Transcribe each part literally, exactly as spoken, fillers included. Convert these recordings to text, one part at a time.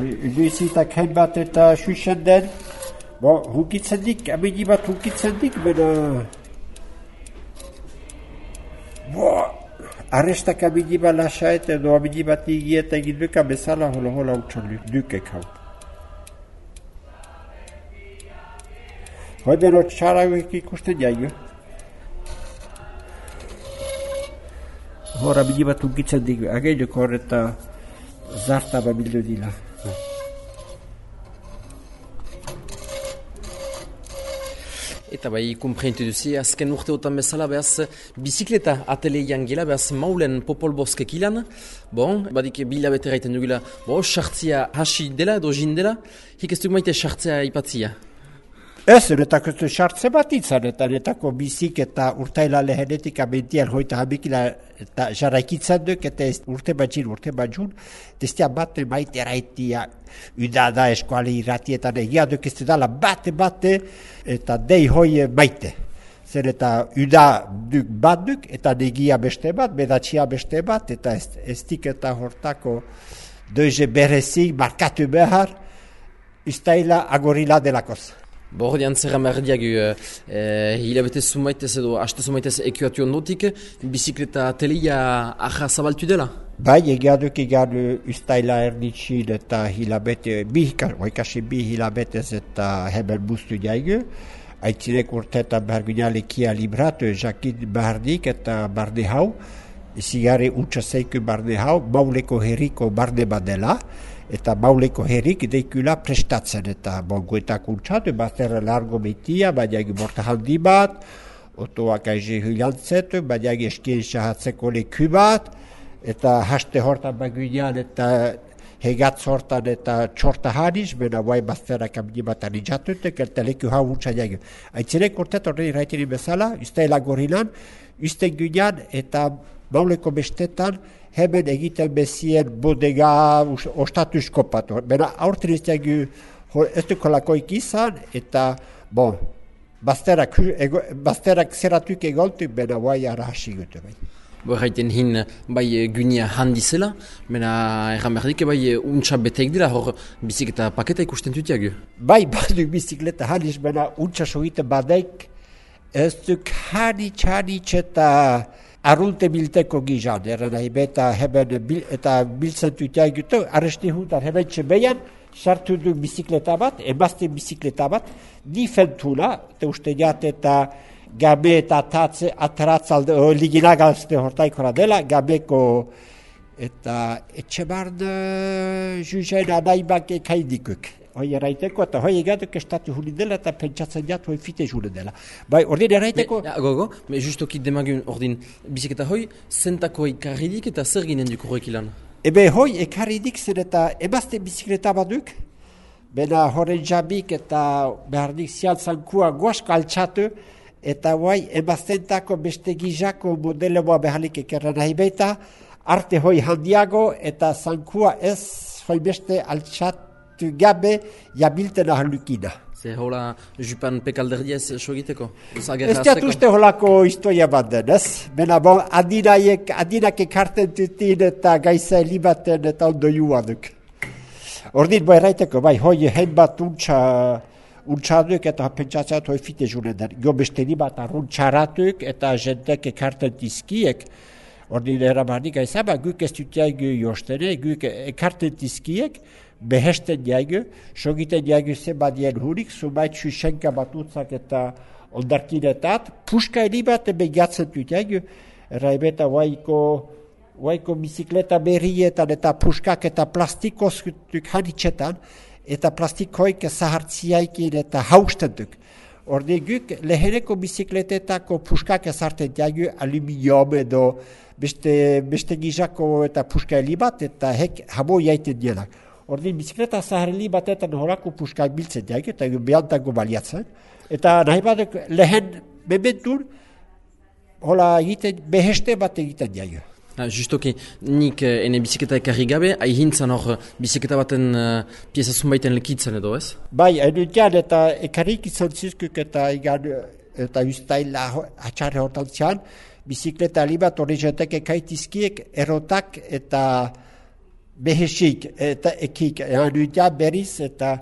Duizitak hen bat eta xuxen den, bo, hukitzen dik, amini bat hukitzen dik, bena... Bo, arrestak amini bat lasaet edo amini bat igieta egin duka bezala hola hola utxan dukek hau. Hoi beno txarauek ikusten jaigu. Hora amini bat hukitzen dik, ageinek horreta zarta babildu dila. Eta bai, kumpreintu duzi, azken urteotan bezala, behaz, bizikleta ateleian gela, behaz, maulen popolbozkek ilan. Bon, badik bilabete gaiten dugula, bo, sartzia hasi dela edo jin dela, hik ez duk maite sartzea ipatzia. Ez, netako ez sartze bat itzan, eta netako bizik eta urtaila lehenetik amentian hoita hamikila eta jarraikitzen duk, eta urte batxin, urte batxun, testia bate maite eraitia, udada eskuali irratietan egia duk ez dala bate bate, eta dei hoi maite. Zer eta uda duk bat duk, eta negia beste bat, bedatxia beste bat, eta ez, ez dik eta hortako doize berezik markatu behar, ustaila agorila delakoz. Bordean zerra merdiagu, eh, hilabete zumaitez edo haste zumaitez ekuatu ondotik, bizikleta teleia aja zabaltu dela? Bai, egia duk egan ustaila erditxin eta hilabete, bi, oikasi bi hilabetez eta hebel buztu jaigu. Aitzinek urteetan behar ginalekia libratu, jakit bardik eta barde hau, zigare utxaseiku barde hau, mauleko herriko barde badela, eta mauleko herrik deikula prestatzen, eta bongoetak untxatu, bazterra largo meitia, baina borta haldi bat, otoak aize hilantzetu, baina eskien sahatzeko leku bat, eta haste hortan bagunean, eta hegatz hortan eta txorta hariz, bena guai bazterra kamini bat anitxatutek, eta leku hau untxa jagu. Aitzinek urtet horren irraitini bezala, uste elagorinan, uste gunean, eta mauleko bestetan, hemen egiten bezien bodega ostatuz kopatu. Bena aurten ez dugu ez dukolakoik izan, eta bon, bazterak, bazterak zeratuk egoltuk, bena guai ara hasi gutu. Bai. Bo erraiten hin bai gunia handizela, bena erran behar bai untxa beteik dira, hor bizikleta paketa ikusten dutiagu. Bai, baduk bizikleta handiz, bena untxa sogite badeik, ez duk hanitz hanitz eta arrulte bilteko gizan, erran nahi beta heben bil, eta biltzen dutiak gutu, arresti huntar heben txebean, sartu duk bizikleta bat, emazte bizikleta bat, ni fentuna, eta uste jat eta gabe eta atatze, ataratzalde, liginagazte hortaikora dela, gabeko eta etxe barn juzen anaibak ekaindikuk. Hoi eraiteko, eta hoi egatuk estatu huli dela, eta pentsatzen jat hoi fite jule dela. Bai, ordin eraiteko... Ja, gogo, me justoki demagun ordin biziketa hoi, zentako ekarridik eta zer ginen duk horrek ilan? Ebe hoi ekarridik zen eta emazte bizikleta baduk, bena horren jabik eta behardik zialtzankua goasko altxatu, eta hoi emaztentako beste gizako modelemoa beharlik ekerra nahi beita, arte hoi handiago eta zankua ez hoi beste altxatu gabe jabilten ahalukina. Ze hola jupan pekalderdia ez sogiteko? Ez diat uste holako historia bat den, ez? Bena bon, adinaiek, adinak ekarten tutin eta gaisa elibaten eta ondo juaduk. Ordin bo erraiteko, bai, hoi hein bat untxa, untxaduk eta pentsatzat hoi fite junen den. Gio beste libat arruntxaratuk eta jentek ekarten tizkiek. Ordin eramarnik gaisa, ba, guk ez dutiak jostene, guk ekarten tizkiek, behesten jaigu, sogiten jaigu ze badien hurik, zumait xuxenka bat utzak eta ondarkinetat, puska elibat begatzen dut jaigu, erraibeta waiko, waiko bizikleta berrietan eta puskak eta plastikoz duk hanitxetan, eta plastikoik zahartziaikin eta hausten duk. Ordi guk leheneko bizikletetako puskak ezarten jaigu aluminium edo beste, beste gizako eta puska elibat eta hek habo jaiten dienak. Ordin bizikleta zaharli batetan horako puskak biltzen jaik, eta behantago baliatzen. Eta nahi badek lehen mementun, hola egiten, beheste bat egiten jaik. Ah, justoki, nik eh, ene bizikleta ekarri gabe, aihintzan hor bizikleta baten uh, pieza zunbaiten lekitzen edo ez? Bai, enutean eta ekarrik izan zizkuk eta igan, eta ustaila atxarre hortantzian, bizikleta libat hori jentek ekaitizkiek erotak eta behesik eta ekik anutia berriz eta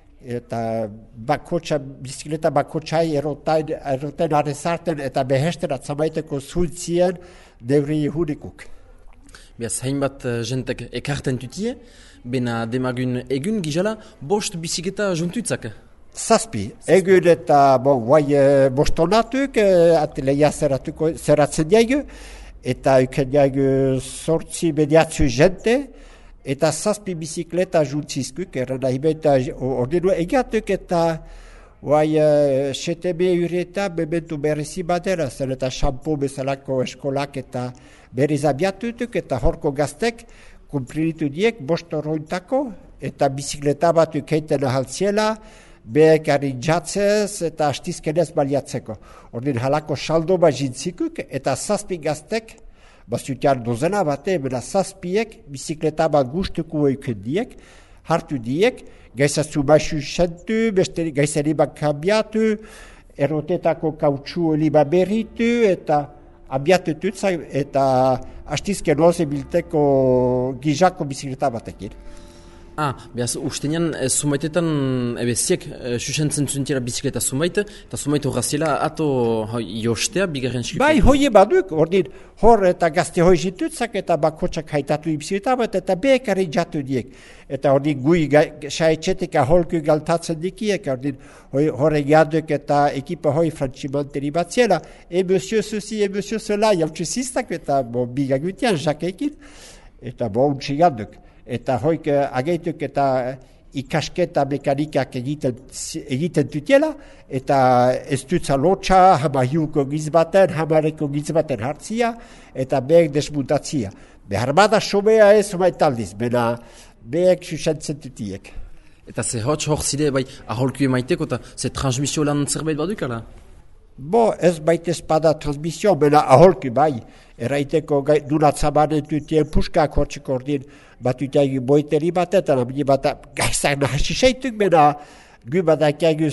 eta bakotxa, bizikleta bakotxai erotain, eroten arrezarten eta behesten atzamaiteko zultzien deuri hunikuk. Beaz, hainbat uh, jentek ekarten tutie, bena demagun egun gizala, bost bizikleta juntutzak. Zazpi, egun eta bon, guai e, bostonatuk, e, ateleia zeratuko, zeratzen diagu, eta euken diagu sortzi mediatzu jente, eta zazpi bizikleta juntzizkuk, erren nahi eta ordinu egatuk eta guai e, sete be ureta bebentu berrizi badera, zer eta xampo bezalako eskolak eta berriz abiatutuk, eta horko gaztek kumprinitu diek bostorointako, eta bizikleta bat ukeiten ahaltziela, behek jatzez eta astizkenez baliatzeko. Ordin halako saldo bat jintzikuk eta zazpi gaztek, bazutian dozena bate, bera zazpiek bizikleta bat gustuko euken diek, hartu diek, gaizatzu baisu sentu, beste gaizari bat kambiatu, erotetako kautxu liba berritu eta abiatu tutzai eta astizken oze bilteko gizako bizikleta batekin. Ah, behaz, ustenean, e, sumaitetan, ebe, ziek, e, susentzen zuntiera bizikleta sumaite, eta sumaite horrazila ato hoi, jostea, bigarren skipu. Bai, hoie baduk, ordin, hor eta gazte hoi zitutzak, eta bakotxak haitatu bizikleta bat, eta behekari jatu diek. Eta ordin, gui saetxetik aholku galtatzen dikiek, ordin, hor egiaduk eta ekipa hoi frantximanteri bat ziela, e monsieur ceci, e monsieur cela, jaltxuzistak, eta bo, bigagutian, jakekin, eta bo, untxigaduk. Eta hoik ageituk eta ikasketa mekanikak egiten, egiten tutiela, eta ez dutza lotxa, hama hiuko gizbaten, hamareko gizbaten hartzia, eta behek desmuntatzia. Behar bada somea ez omaitaldiz, bena behek susentzen tutiek. Eta ze hotx hor zide, bai, aholku emaiteko, eta ze transmisio lan zerbait badukala? Bo, ez baita espada transmisio, bena aholku bai, eraiteko dunatzabanen tutien puskak hortzeko ordin, batutiagi boiteri bat, eta nabini bat gaizak nahasi seituk, bena gu badakiagu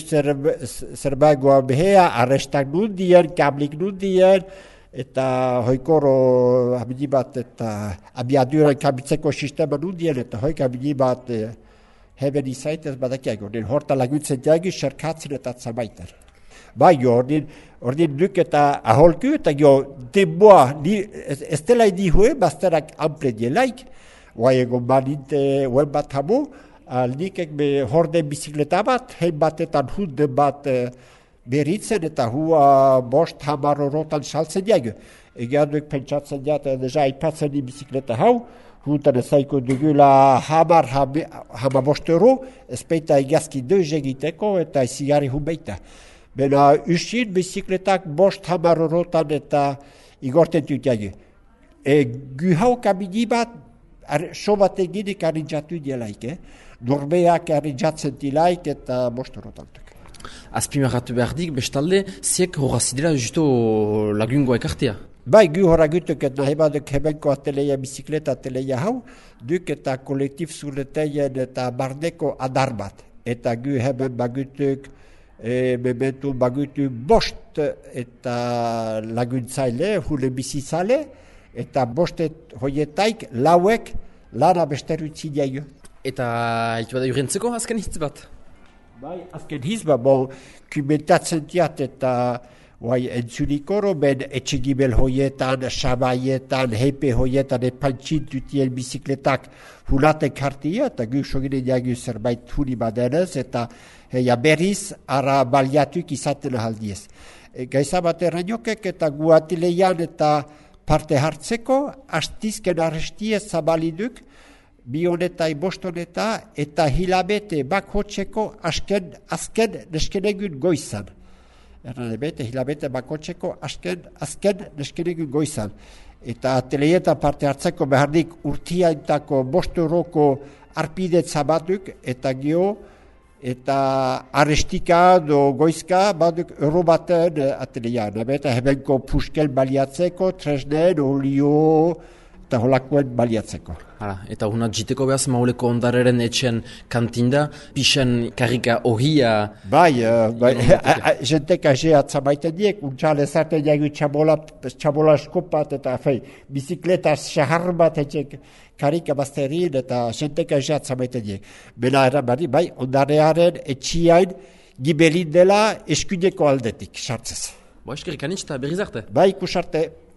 zerbagoa behea, arrestak nundien, kablik nundien, eta hoikoro abini bat, eta abiaduran kabitzeko sistema nundien, eta hoik abini bat heben izaitez badakiagu, ordin horta laguntzen diagu, serkatzen eta zamaitan. Bai, jo, ordin, ordin duk eta aholku, eta jo, denboa, ez dela idihue, bazterak ample dielaik, guai egon maninte huen bat hamu, aldikek be horde bizikleta bat, hein batetan hunde bat e, beritzen, eta hua bost hamar orotan saltzen diago. Egean duk pentsatzen diat, deja aipatzen di bizikleta hau, huntan ezaiko dugula hamar, hama bost euro, ezpeita egazki deuz egiteko, eta ezigari hun beita. Bena usin bizikletak bost hamar orotan eta igorten tutiagi. E, Guhau kabini bat, so bat eginik arrinjatu dielaik, eh? Norbeak arrinjatzen dilaik eta bost orotantuk. Azpimarratu behar dik, bestalde, ziek horrazidela justo lagungoa ekartea? Bai, gu horragutuk et nahi baduk hebenko ateleia bizikleta ateleia hau, duk eta kolektif zureteien eta barneko adar bat. Eta gu heben bagutuk, e, mementu bagutuk bost eta laguntzaile, hule bizizale, eta bostet hoietaik lauek lana besterutzi diaio. Eta haitu bada jurentzeko azken hitz bat? Bai, azken hitz bat, bon, kumentatzen diat eta guai entzunikoro, ben etxegibel hoietan, sabaietan, heipe hoietan, epantxintutien bizikletak hulatek hartia, eta gu sogine diagu zerbait huni badenez, eta heia berriz ara baliatuk izaten ahaldiez. E, Gaiza bat errainokek eta gu atileian eta parte hartzeko, astizken arrestiez zabaliduk, bionetai bostoneta eta hilabete bakotxeko azken, azken neskenegun goizan. Erran ebete hilabete bakotxeko azken, azken neskenegun goizan. Eta ateleietan parte hartzeko behardik urtiaintako bostoroko arpidetza baduk, eta gio, eta arrestika do goizka baduk euro baten ateleian. Eta hebenko puskel baliatzeko, tresnen, olio, eta holakoen baliatzeko. Hala, eta hona jiteko behaz mauleko ondareren etxen kantinda, pixen karrika ohia... Bai, uh, bai jentek azea atzamaiten diek, untxal ezaten jagu txabola, txabola eskopat, eta fei, bizikleta xahar bat etxek karika bazterin, eta jentek azea atzamaiten diek. Bena eran bai, ondarearen etxiain gibelin dela eskuneko aldetik, sartzez. Bo, eskerik anitz eta berriz arte. Bai, ikusarte.